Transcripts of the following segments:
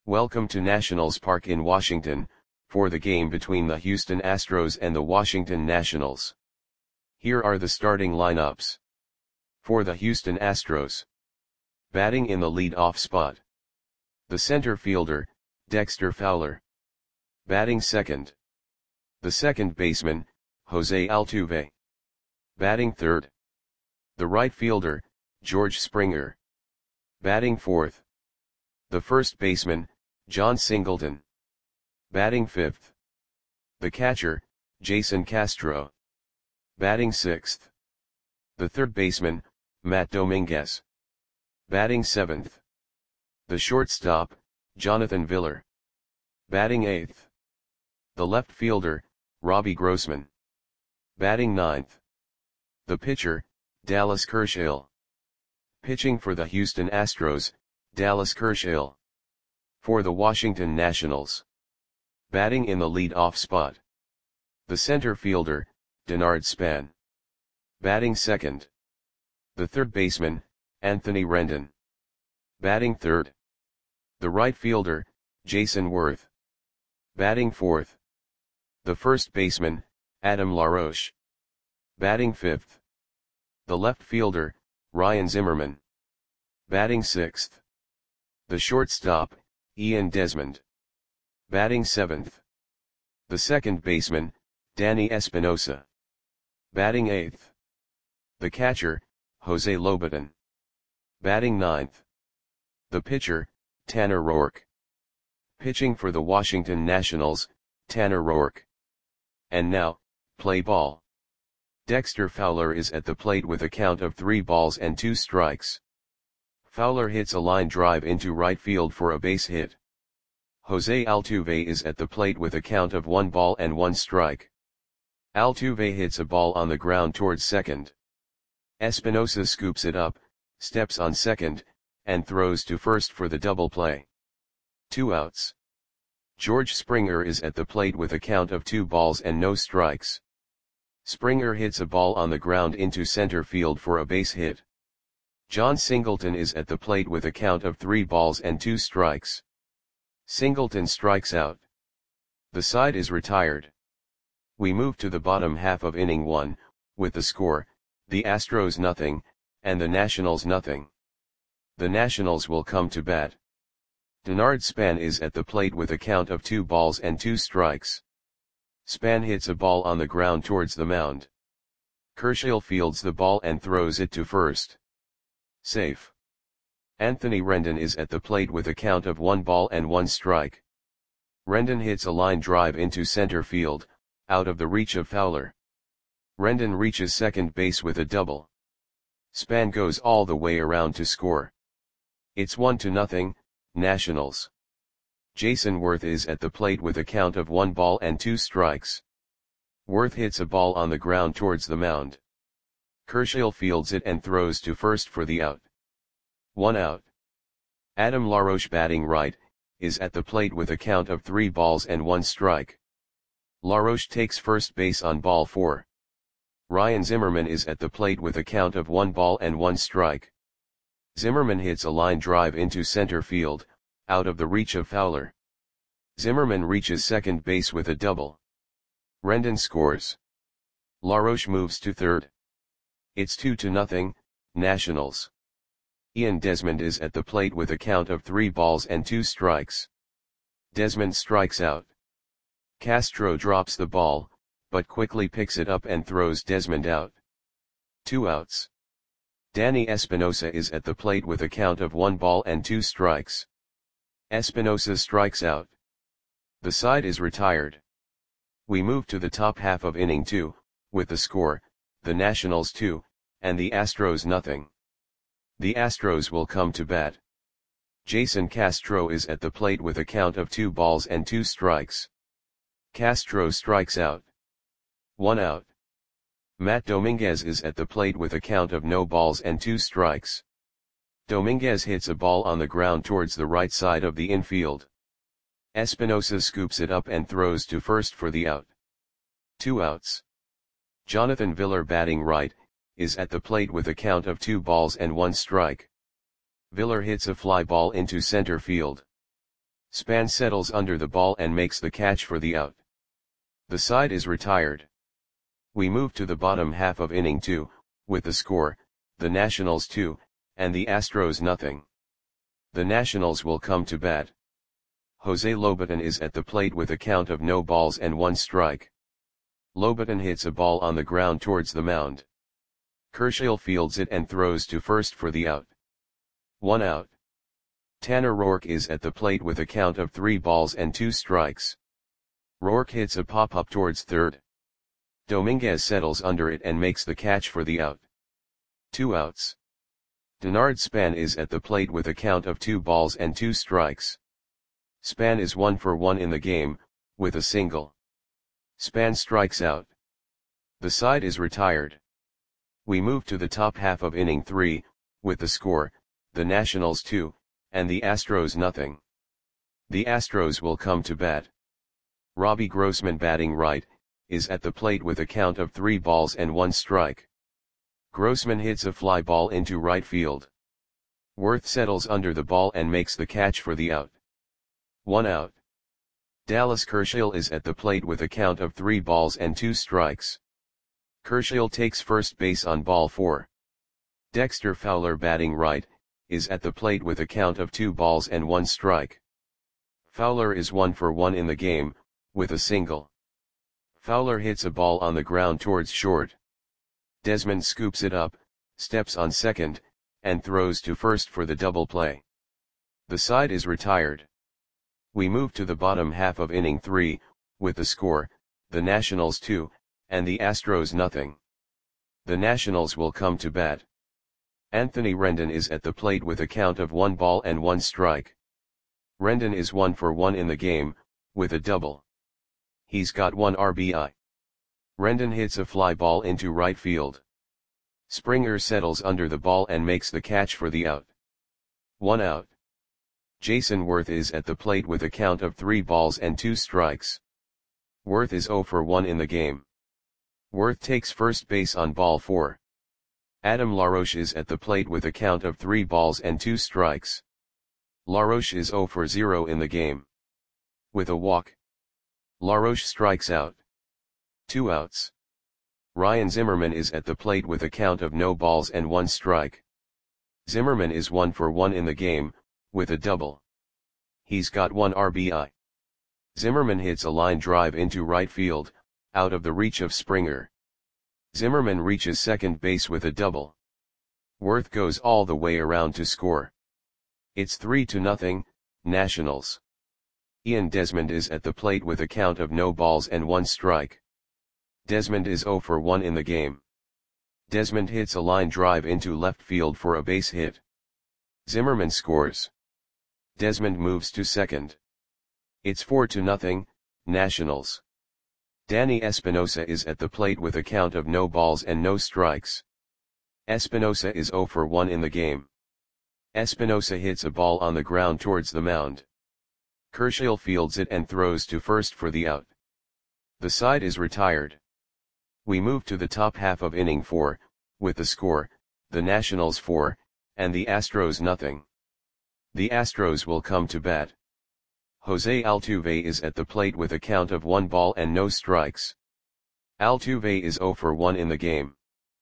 Welcome to Nationals Park in Washington, for the game between the Houston Astros and the Washington Nationals. Here are the starting lineups. For the Houston Astros. Batting in the lead-off spot. The center fielder, Dexter Fowler. Batting second. The second baseman, Jose Altuve. Batting third. The right fielder, George Springer. Batting fourth. The first baseman, Jon Singleton. Batting fifth. The catcher, Jason Castro. Batting sixth. The third baseman, Matt Dominguez. Batting seventh. The shortstop, Jonathan Villar. Batting eighth. The left fielder, Robbie Grossman. Batting ninth. The pitcher, Dallas Kershaw. Pitching for the Houston Astros, Dallas Kershaw. For the Washington Nationals. Batting in the lead-off spot. The center fielder, Denard Span. Batting second. The third baseman, Anthony Rendon. Batting third. The right fielder, Jason Worth. Batting fourth. The first baseman, Adam LaRoche. Batting fifth. The left fielder, Ryan Zimmerman. Batting sixth. The shortstop, Ian Desmond. Batting seventh. The second baseman, Danny Espinosa. Batting eighth. The catcher, Jose Lobaton. Batting ninth. The pitcher, Tanner Roark. Pitching for the Washington Nationals, Tanner Roark. And now, play ball. Dexter Fowler is at the plate with a count of 3 balls and 2 strikes. Fowler hits a line drive into right field for a base hit. Jose Altuve is at the plate with a count of 1 ball and 1 strike. Altuve hits a ball on the ground towards second. Espinosa scoops it up, steps on second, and throws to first for the double play. 2 outs. George Springer is at the plate with a count of 2 balls and no strikes. Springer hits a ball on the ground into center field for a base hit. Jon Singleton is at the plate with a count of 3 balls and 2 strikes. Singleton strikes out. The side is retired. We move to the bottom half of inning 1, with the score, the Astros nothing, and the Nationals nothing. The Nationals will come to bat. Denard Span is at the plate with a count of 2 balls and 2 strikes. Span hits a ball on the ground towards the mound. Kershaw fields the ball and throws it to first. Safe. Anthony Rendon is at the plate with a count of 1 ball and 1 strike. Rendon hits a line drive into center field, out of the reach of Fowler. Rendon reaches second base with a double. Span goes all the way around to score. It's 1-0, Nationals. Jason Worth is at the plate with a count of 1 ball and 2 strikes. Worth hits a ball on the ground towards the mound. Kershaw fields it and throws to first for the out. 1 out. Adam LaRoche batting right, is at the plate with a count of 3 balls and 1 strike. LaRoche takes first base on ball 4. Ryan Zimmerman is at the plate with a count of 1 ball and 1 strike. Zimmerman hits a line drive into center field, out of the reach of Fowler. Zimmerman reaches second base with a double. Rendon scores. LaRoche moves to third. It's 2-0, Nationals. Ian Desmond is at the plate with a count of 3 balls and 2 strikes. Desmond strikes out. Castro drops the ball, but quickly picks it up and throws Desmond out. 2 outs. Danny Espinosa is at the plate with a count of 1 ball and 2 strikes. Espinosa strikes out. The side is retired. We move to the top half of inning 2, with the score, the Nationals 2, and the Astros nothing. The Astros will come to bat. Jason Castro is at the plate with a count of 2 balls and 2 strikes. Castro strikes out. 1 out. Matt Dominguez is at the plate with a count of no balls and 2 strikes. Dominguez hits a ball on the ground towards the right side of the infield. Espinosa scoops it up and throws to first for the out. 2 outs. Jonathan Villar batting right, is at the plate with a count of 2 balls and 1 strike. Villar hits a fly ball into center field. Span settles under the ball and makes the catch for the out. The side is retired. We move to the bottom half of inning 2, with the score, the Nationals 2, and the Astros nothing. The Nationals will come to bat. Jose Lobaton is at the plate with a count of no balls and 1 strike. Lobaton hits a ball on the ground towards the mound. Kershaw fields it and throws to first for the out. 1 out. Tanner Roark is at the plate with a count of 3 balls and 2 strikes. Roark hits a pop-up towards third. Dominguez settles under it and makes the catch for the out. 2 outs. Denard Span is at the plate with a count of 2 balls and 2 strikes. Span is 1 for 1 in the game, with a single. Span strikes out. The side is retired. We move to the top half of inning 3, with the score, the Nationals 2, and the Astros nothing. The Astros will come to bat. Robbie Grossman, batting right, is at the plate with a count of 3 balls and 1 strike. Grossman hits a fly ball into right field. Worth settles under the ball and makes the catch for the out. 1 out. Dallas Kershaw is at the plate with a count of 3 balls and 2 strikes. Kershaw takes first base on ball 4. Dexter Fowler, batting right, is at the plate with a count of 2 balls and 1 strike. Fowler is 1 for 1 in the game, with a single. Fowler hits a ball on the ground towards short. Desmond scoops it up, steps on second, and throws to first for the double play. The side is retired. We move to the bottom half of inning 3, with the score, the Nationals 2, and the Astros nothing. The Nationals will come to bat. Anthony Rendon is at the plate with a count of 1 ball and 1 strike. Rendon is 1 for 1 in the game, with a double. He's got 1 RBI. Rendon hits a fly ball into right field. Springer settles under the ball and makes the catch for the out. 1 out. Jason Worth is at the plate with a count of 3 balls and 2 strikes. Worth is 0 for 1 in the game. Worth takes first base on ball 4. Adam LaRoche is at the plate with a count of 3 balls and 2 strikes. LaRoche is 0 for 0 in the game. With a walk, LaRoche strikes out. 2 outs. Ryan Zimmerman is at the plate with a count of no balls and 1 strike. Zimmerman is 1 for 1 in the game, with a double. He's got 1 RBI. Zimmerman hits a line drive into right field, out of the reach of Springer. Zimmerman reaches second base with a double. Worth goes all the way around to score. It's 3-0, Nationals. Ian Desmond is at the plate with a count of no balls and 1 strike. Desmond is 0 for 1 in the game. Desmond hits a line drive into left field for a base hit. Zimmerman scores. Desmond moves to second. It's 4-0, Nationals. Danny Espinosa is at the plate with a count of no balls and no strikes. Espinosa is 0 for 1 in the game. Espinosa hits a ball on the ground towards the mound. Kershaw fields it and throws to first for the out. The side is retired. We move to the top half of inning 4, with the score, the Nationals 4, and the Astros nothing. The Astros will come to bat. Jose Altuve is at the plate with a count of 1 ball and no strikes. Altuve is 0 for 1 in the game.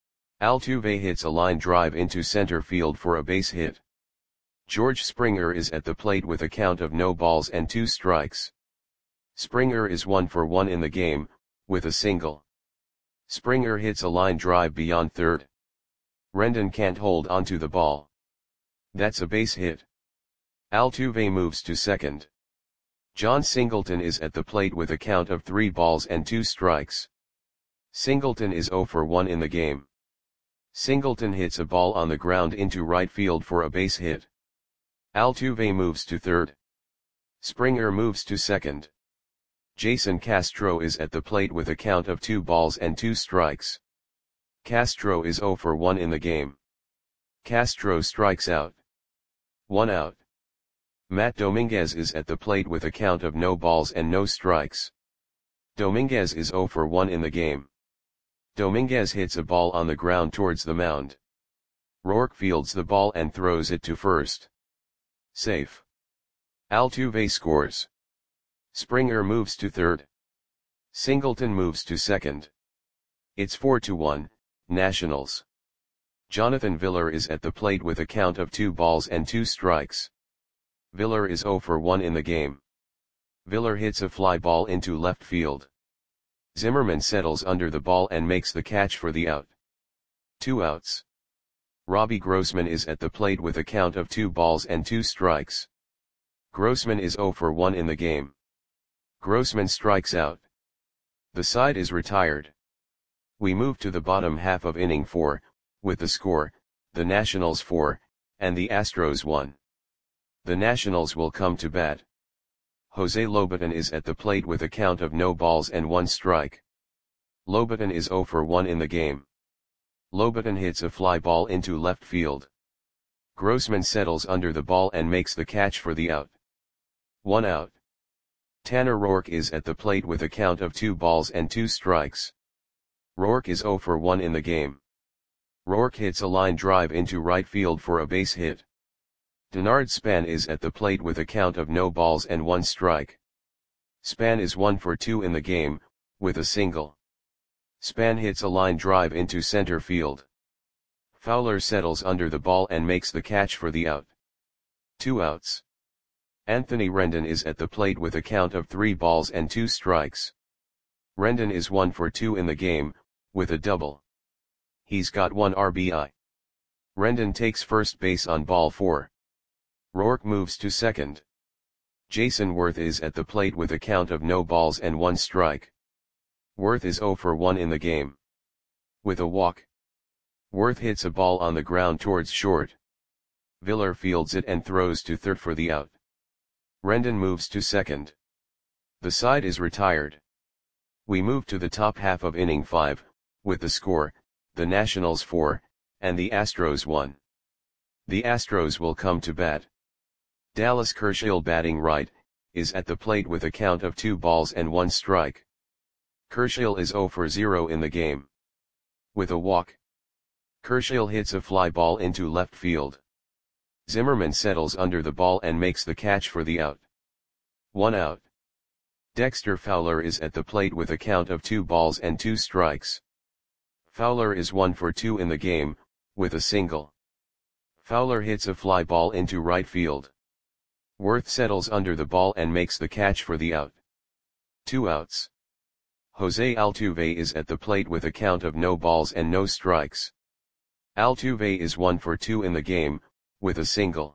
Altuve hits a line drive into center field for a base hit. George Springer is at the plate with a count of no balls and 2 strikes. Springer is 1 for 1 in the game, with a single. Springer hits a line drive beyond third. Rendon can't hold onto the ball. That's a base hit. Altuve moves to second. John Singleton is at the plate with a count of 3 balls and 2 strikes. Singleton is 0 for 1 in the game. Singleton hits a ball on the ground into right field for a base hit. Altuve moves to third. Springer moves to second. Jason Castro is at the plate with a count of 2 balls and 2 strikes. Castro is 0 for 1 in the game. Castro strikes out. 1 out. Matt Dominguez is at the plate with a count of no balls and no strikes. Dominguez is 0 for 1 in the game. Dominguez hits a ball on the ground towards the mound. Roark fields the ball and throws it to first. Safe. Altuve scores. Springer moves to third. Singleton moves to second. It's 4-1, Nationals. Jonathan Villar is at the plate with a count of 2 balls and 2 strikes. Villar is 0 for 1 in the game. Villar hits a fly ball into left field. Zimmerman settles under the ball and makes the catch for the out. 2 outs. Robbie Grossman is at the plate with a count of 2 balls and 2 strikes. Grossman is 0 for 1 in the game. Grossman strikes out. The side is retired. We move to the bottom half of inning 4, with the score, the Nationals 4, and the Astros 1. The Nationals will come to bat. Jose Lobaton is at the plate with a count of no balls and 1 strike. Lobaton is 0 for 1 in the game. Lobaton hits a fly ball into left field. Grossman settles under the ball and makes the catch for the out. 1 out. Tanner Roark is at the plate with a count of 2 balls and 2 strikes. Roark is 0 for 1 in the game. Roark hits a line drive into right field for a base hit. Denard Span is at the plate with a count of no balls and 1 strike. Span is 1 for 2 in the game, with a single. Span hits a line drive into center field. Fowler settles under the ball and makes the catch for the out. 2 outs. Anthony Rendon is at the plate with a count of 3 balls and 2 strikes. Rendon is 1 for 2 in the game, with a double. He's got 1 RBI. Rendon takes first base on ball 4. Roark moves to second. Jason Worth is at the plate with a count of no balls and 1 strike. Worth is 0 for 1 in the game. With a walk. Worth hits a ball on the ground towards short. Villar fields it and throws to third for the out. Rendon moves to second. The side is retired. We move to the top half of inning 5, with the score, the Nationals 4, and the Astros 1. The Astros will come to bat. Dallas Kershaw, batting right, is at the plate with a count of 2 balls and 1 strike. Kershaw is 0 for 0 in the game. With a walk. Kershaw hits a fly ball into left field. Zimmerman settles under the ball and makes the catch for the out. 1 out. Dexter Fowler is at the plate with a count of 2 balls and 2 strikes. Fowler is 1 for 2 in the game, with a single. Fowler hits a fly ball into right field. Worth settles under the ball and makes the catch for the out. 2 outs. Jose Altuve is at the plate with a count of no balls and no strikes. Altuve is 1 for 2 in the game, with a single.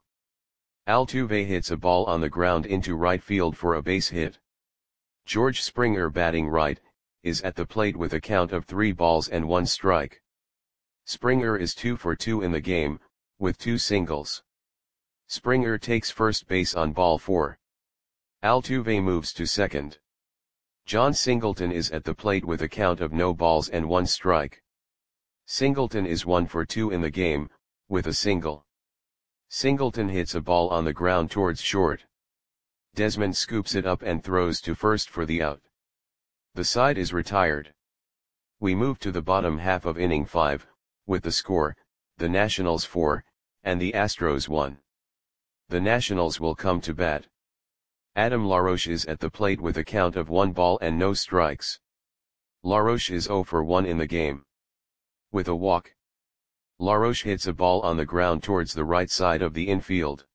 Altuve hits a ball on the ground into right field for a base hit. George Springer, batting right, is at the plate with a count of 3 balls and 1 strike. Springer is 2 for 2 in the game, with 2 singles. Springer takes first base on ball 4. Altuve moves to second. John Singleton is at the plate with a count of no balls and 1 strike. Singleton is 1 for 2 in the game, with a single. Singleton hits a ball on the ground towards short. Desmond scoops it up and throws to first for the out. The side is retired. We move to the bottom half of inning 5, with the score, the Nationals 4, and the Astros 1. The Nationals will come to bat. Adam LaRoche is at the plate with a count of 1 ball and no strikes. LaRoche is 0 for 1 in the game. With a walk. LaRoche hits a ball on the ground towards the right side of the infield.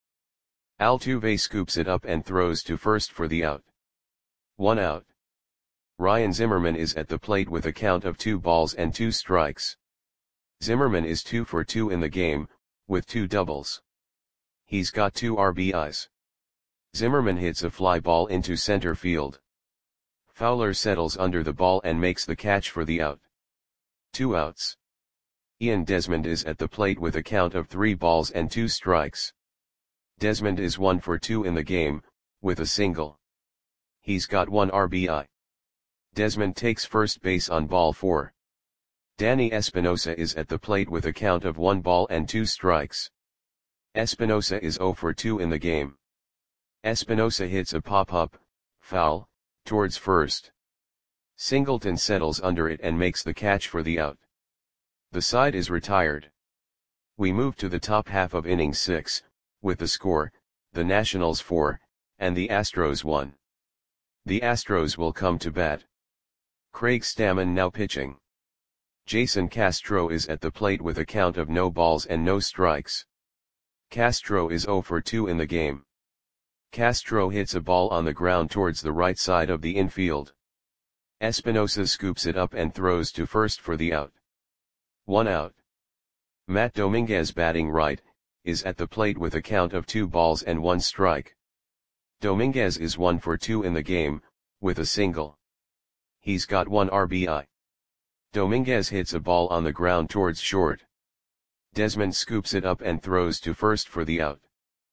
Altuve scoops it up and throws to first for the out. 1 out. Ryan Zimmerman is at the plate with a count of 2 balls and 2 strikes. Zimmerman is 2 for 2 in the game, with 2 doubles. He's got 2 RBIs. Zimmerman hits a fly ball into center field. Fowler settles under the ball and makes the catch for the out. 2 outs. Ian Desmond is at the plate with a count of 3 balls and 2 strikes. Desmond is 1 for 2 in the game, with a single. He's got 1 RBI. Desmond takes first base on ball 4. Danny Espinosa is at the plate with a count of 1 ball and 2 strikes. Espinosa is 0 for 2 in the game. Espinosa hits a pop-up, foul, towards first. Singleton settles under it and makes the catch for the out. The side is retired. We move to the top half of inning 6, with the score, the Nationals 4, and the Astros won. The Astros will come to bat. Craig Stammen now pitching. Jason Castro is at the plate with a count of no balls and no strikes. Castro is 0 for 2 in the game. Castro hits a ball on the ground towards the right side of the infield. Espinosa scoops it up and throws to first for the out. 1 out. Matt Dominguez batting right, is at the plate with a count of 2 balls and 1 strike. Dominguez is 1 for 2 in the game, with a single. He's got 1 RBI. Dominguez hits a ball on the ground towards short. Desmond scoops it up and throws to first for the out.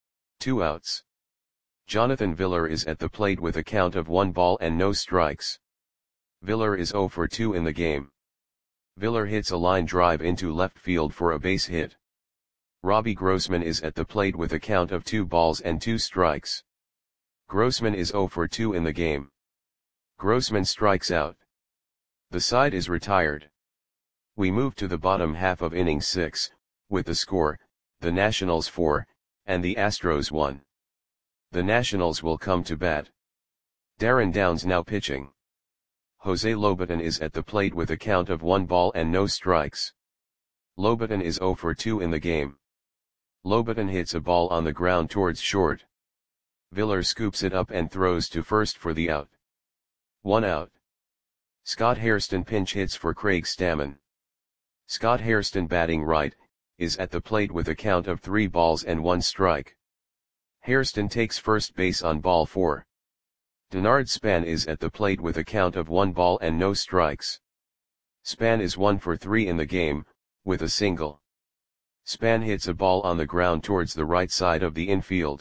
2 outs. Jonathan Villar is at the plate with a count of 1 ball and no strikes. Villar is 0 for 2 in the game. Villar hits a line drive into left field for a base hit. Robbie Grossman is at the plate with a count of 2 balls and 2 strikes. Grossman is 0 for 2 in the game. Grossman strikes out. The side is retired. We move to the bottom half of inning 6, with the score, the Nationals 4, and the Astros 1. The Nationals will come to bat. Darren Downs now pitching. Jose Lobaton is at the plate with a count of 1 ball and no strikes. Lobaton is 0 for 2 in the game. Lobaton hits a ball on the ground towards short. Villar scoops it up and throws to first for the out. 1 out. Scott Hairston pinch hits for Craig Stammen. Scott Hairston batting right, is at the plate with a count of 3 balls and 1 strike. Hairston takes first base on ball 4. Denard Span is at the plate with a count of 1 ball and no strikes. Span is 1 for 3 in the game, with a single. Span hits a ball on the ground towards the right side of the infield.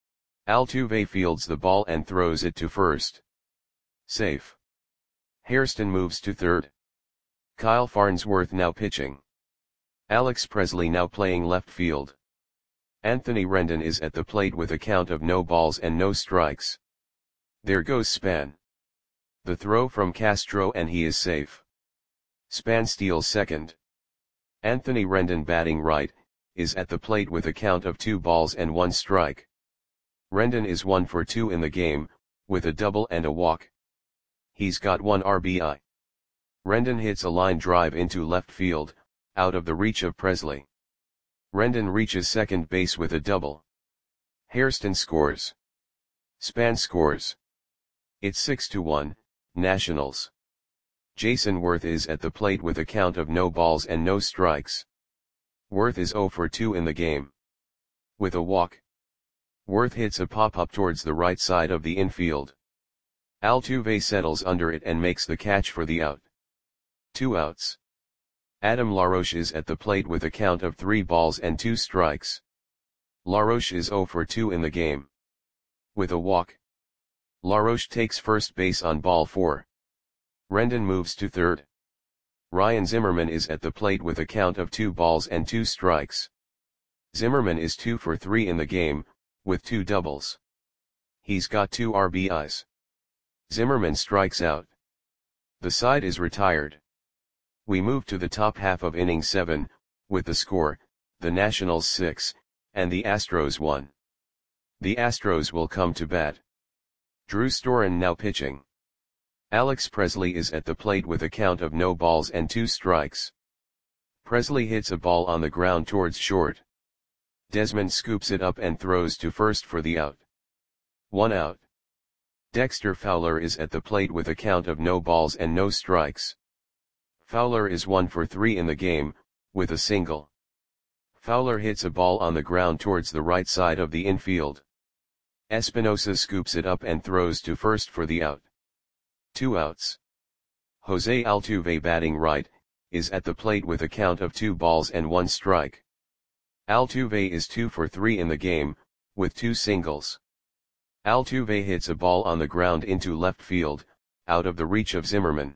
Altuve fields the ball and throws it to first. Safe. Hairston moves to third. Kyle Farnsworth now pitching. Alex Presley now playing left field. Anthony Rendon is at the plate with a count of no balls and no strikes. There goes Span. The throw from Castro and he is safe. Span steals second. Anthony Rendon batting right, is at the plate with a count of 2 balls and 1 strike. Rendon is 1 for 2 in the game, with a double and a walk. He's got 1 RBI. Rendon hits a line drive into left field, out of the reach of Presley. Rendon reaches second base with a double. Hairston scores. Span scores. It's 6-1, Nationals. Jason Worth is at the plate with a count of no balls and no strikes. Worth is 0 for 2 in the game. With a walk. Worth hits a pop-up towards the right side of the infield. Altuve settles under it and makes the catch for the out. 2 outs. Adam LaRoche is at the plate with a count of 3 balls and 2 strikes. LaRoche is 0 for 2 in the game. With a walk. LaRoche takes first base on ball 4. Rendon moves to third. Ryan Zimmerman is at the plate with a count of 2 balls and 2 strikes. Zimmerman is 2 for 3 in the game, with 2 doubles. He's got 2 RBIs. Zimmerman strikes out. The side is retired. We move to the top half of inning 7, with the score, the Nationals 6, and the Astros 1. The Astros will come to bat. Drew Storen now pitching. Alex Presley is at the plate with a count of no balls and 2 strikes. Presley hits a ball on the ground towards short. Desmond scoops it up and throws to first for the out. 1 out. Dexter Fowler is at the plate with a count of no balls and no strikes. Fowler is 1 for 3 in the game, with a single. Fowler hits a ball on the ground towards the right side of the infield. Espinosa scoops it up and throws to first for the out. 2 outs. Jose Altuve batting right, is at the plate with a count of 2 balls and 1 strike. Altuve is 2 for 3 in the game, with 2 singles. Altuve hits a ball on the ground into left field, out of the reach of Zimmerman.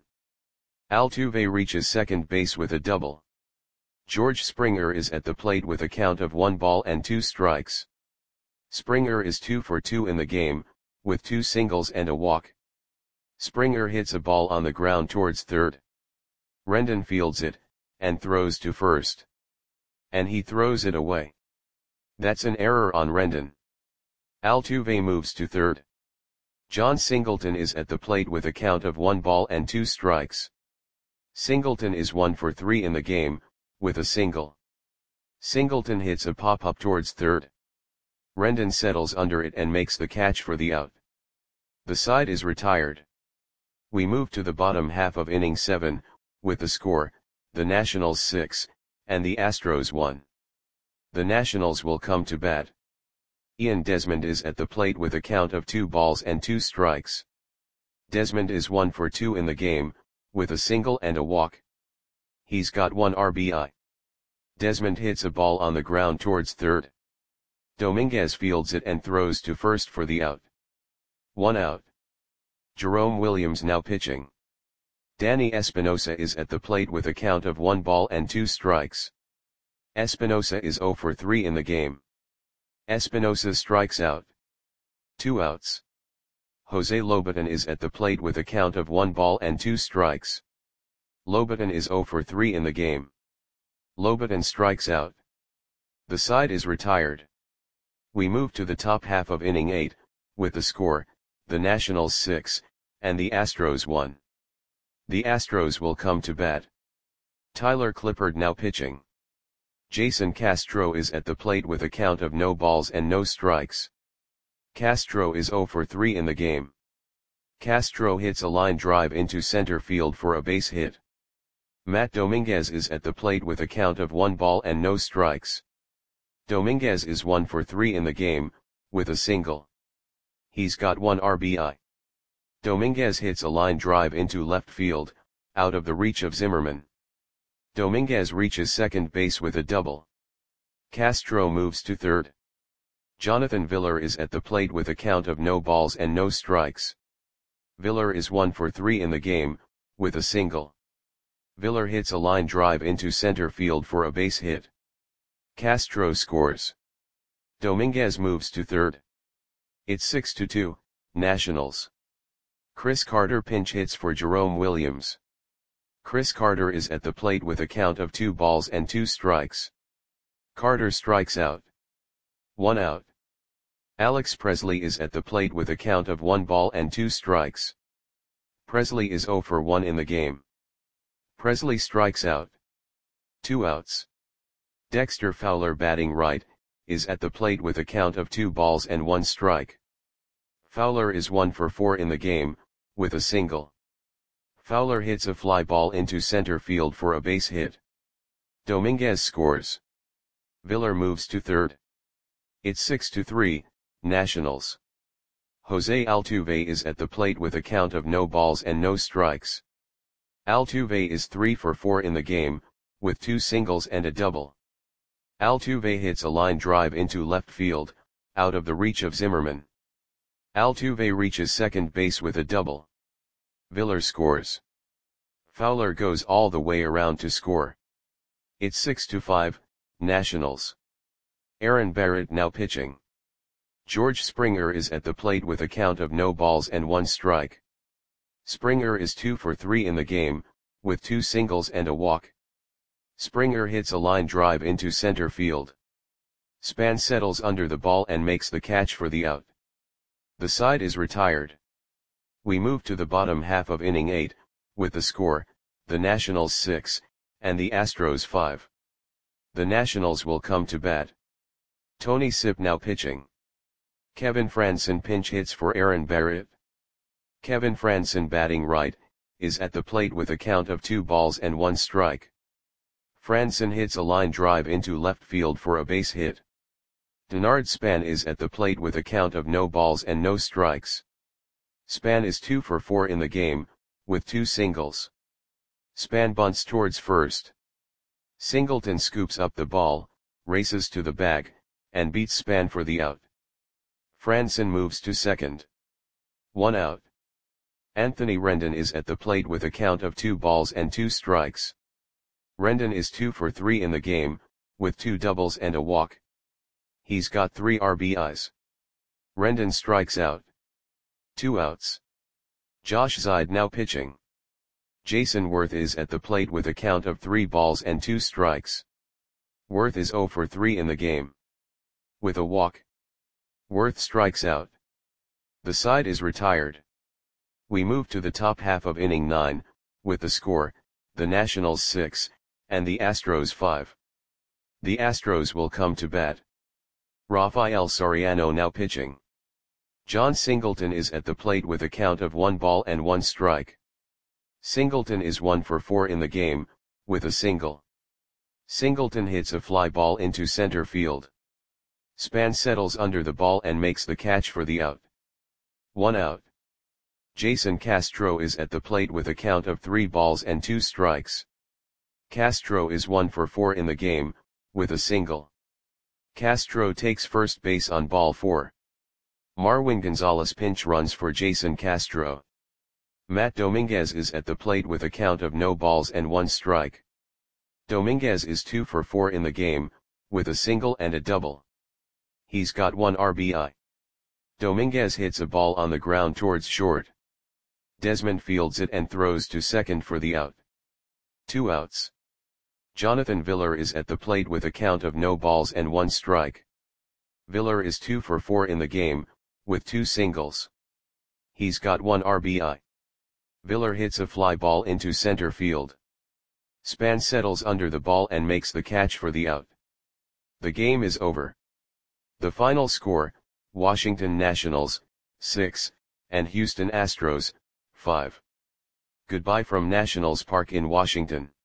Altuve reaches second base with a double. George Springer is at the plate with a count of 1 ball and 2 strikes. Springer is 2 for 2 in the game, with 2 singles and a walk. Springer hits a ball on the ground towards third. Rendon fields it, and throws to first. And he throws it away. That's an error on Rendon. Altuve moves to third. John Singleton is at the plate with a count of 1 ball and 2 strikes. Singleton is 1 for 3 in the game, with a single. Singleton hits a pop-up towards third. Rendon settles under it and makes the catch for the out. The side is retired. We move to the bottom half of inning 7, with the score, the Nationals 6, and the Astros 1. The Nationals will come to bat. Ian Desmond is at the plate with a count of 2 balls and 2 strikes. Desmond is 1 for 2 in the game, with a single and a walk. He's got 1 RBI. Desmond hits a ball on the ground towards third. Dominguez fields it and throws to first for the out. 1 out. Jerome Williams now pitching. Danny Espinosa is at the plate with a count of 1 ball and 2 strikes. Espinosa is 0 for 3 in the game. Espinosa strikes out. 2 outs. Jose Lobaton is at the plate with a count of 1 ball and 2 strikes. Lobaton is 0 for 3 in the game. Lobaton strikes out. The side is retired. We move to the top half of inning 8, with the score, the Nationals 6, and the Astros 1. The Astros will come to bat. Tyler Clippard now pitching. Jason Castro is at the plate with a count of no balls and no strikes. Castro is 0 for 3 in the game. Castro hits a line drive into center field for a base hit. Matt Dominguez is at the plate with a count of 1 ball and no strikes. Dominguez is 1 for 3 in the game, with a single. He's got 1 RBI. Dominguez hits a line drive into left field, out of the reach of Zimmerman. Dominguez reaches second base with a double. Castro moves to third. Jonathan Villar is at the plate with a count of no balls and no strikes. Villar is 1 for 3 in the game, with a single. Villar hits a line drive into center field for a base hit. Castro scores. Dominguez moves to third. It's 6-2, Nationals. Chris Carter pinch hits for Jerome Williams. Chris Carter is at the plate with a count of 2 balls and 2 strikes. Carter strikes out. 1 out. Alex Presley is at the plate with a count of 1 ball and 2 strikes. Presley is 0 for 1 in the game. Presley strikes out. 2 outs. Dexter Fowler batting right, is at the plate with a count of 2 balls and 1 strike. Fowler is 1 for 4 in the game, with a single. Fowler hits a fly ball into center field for a base hit. Dominguez scores. Villar moves to third. It's 6-3, Nationals. Jose Altuve is at the plate with a count of no balls and no strikes. Altuve is 3 for 4 in the game, with 2 singles and a double. Altuve hits a line drive into left field, out of the reach of Zimmerman. Altuve reaches second base with a double. Villar scores. Fowler goes all the way around to score. It's 6-5, Nationals. Aaron Barrett now pitching. George Springer is at the plate with a count of no balls and 1 strike. Springer is 2 for 3 in the game, with 2 singles and a walk. Springer hits a line drive into center field. Span settles under the ball and makes the catch for the out. The side is retired. We move to the bottom half of inning 8, with the score, the Nationals 6, and the Astros 5. The Nationals will come to bat. Tony Sipp now pitching. Kevin Frandsen pinch hits for Aaron Barrett. Kevin Frandsen batting right, is at the plate with a count of 2 balls and 1 strike. Frandsen hits a line drive into left field for a base hit. Denard Span is at the plate with a count of no balls and no strikes. Span is 2 for 4 in the game, with 2 singles. Span bunts towards first. Singleton scoops up the ball, races to the bag, and beats Span for the out. Frandsen moves to second. 1 out. Anthony Rendon is at the plate with a count of 2 balls and 2 strikes. Rendon is 2 for 3 in the game, with 2 doubles and a walk. He's got 3 RBIs. Rendon strikes out. 2 outs. Josh Zeid now pitching. Jason Worth is at the plate with a count of 3 balls and 2 strikes. Worth is 0 for 3 in the game. With a walk. Worth strikes out. The side is retired. We move to the top half of inning 9, with the score, the Nationals 6, and the Astros 5. The Astros will come to bat. Rafael Soriano now pitching. John Singleton is at the plate with a count of 1 ball and 1 strike. Singleton is 1 for 4 in the game, with a single. Singleton hits a fly ball into center field. Span settles under the ball and makes the catch for the out. 1 out. Jason Castro is at the plate with a count of 3 balls and 2 strikes. Castro is 1 for 4 in the game, with a single. Castro takes first base on ball 4. Marwin Gonzalez pinch runs for Jason Castro. Matt Dominguez is at the plate with a count of no balls and 1 strike. Dominguez is 2 for 4 in the game, with a single and a double. He's got 1 RBI. Dominguez hits a ball on the ground towards short. Desmond fields it and throws to second for the out. 2 outs. Jonathan Villar is at the plate with a count of no balls and 1 strike. Villar is 2 for 4 in the game, with 2 singles. He's got 1 RBI. Villar hits a fly ball into center field. Span settles under the ball and makes the catch for the out. The game is over. The final score, Washington Nationals, 6, and Houston Astros, 5. Goodbye from Nationals Park in Washington.